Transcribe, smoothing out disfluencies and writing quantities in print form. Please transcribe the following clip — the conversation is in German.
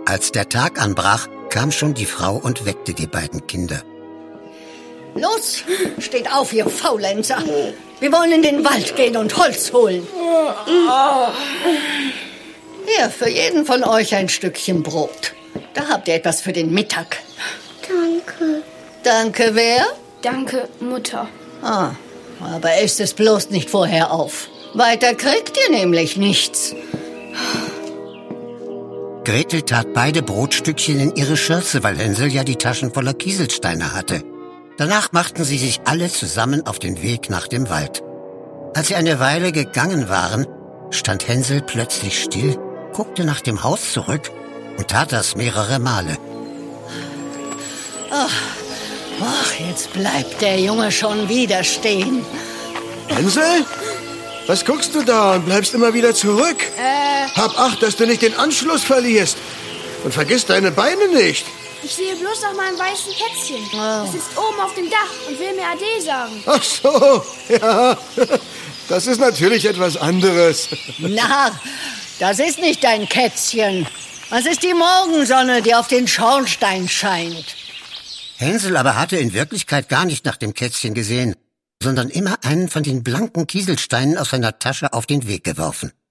Als der Tag anbrach, kam schon die Frau und weckte die beiden Kinder. Los, steht auf, ihr Faulenzer. Wir wollen in den Wald gehen und Holz holen. Hier, für jeden von euch ein Stückchen Brot. Da habt ihr etwas für den Mittag. Danke. Danke, wer? Danke, Mutter. Aber esst es bloß nicht vorher auf. Weiter kriegt ihr nämlich nichts. Gretel tat beide Brotstückchen in ihre Schürze, weil Hänsel ja die Taschen voller Kieselsteine hatte. Danach machten sie sich alle zusammen auf den Weg nach dem Wald. Als sie eine Weile gegangen waren, stand Hänsel plötzlich still, guckte nach dem Haus zurück und tat das mehrere Male. Ach, jetzt bleibt der Junge schon wieder stehen. Hänsel? Was guckst du da und bleibst immer wieder zurück? Hab Acht, dass du nicht den Anschluss verlierst. Und vergiss deine Beine nicht. Ich sehe bloß nach meinem weißen Kätzchen. Es sitzt oben auf dem Dach und will mir Ade sagen. Ach so, ja. Das ist natürlich etwas anderes. Na, das ist nicht dein Kätzchen. Das ist die Morgensonne, die auf den Schornstein scheint. Hänsel aber hatte in Wirklichkeit gar nicht nach dem Kätzchen gesehen, sondern immer einen von den blanken Kieselsteinen aus seiner Tasche auf den Weg geworfen.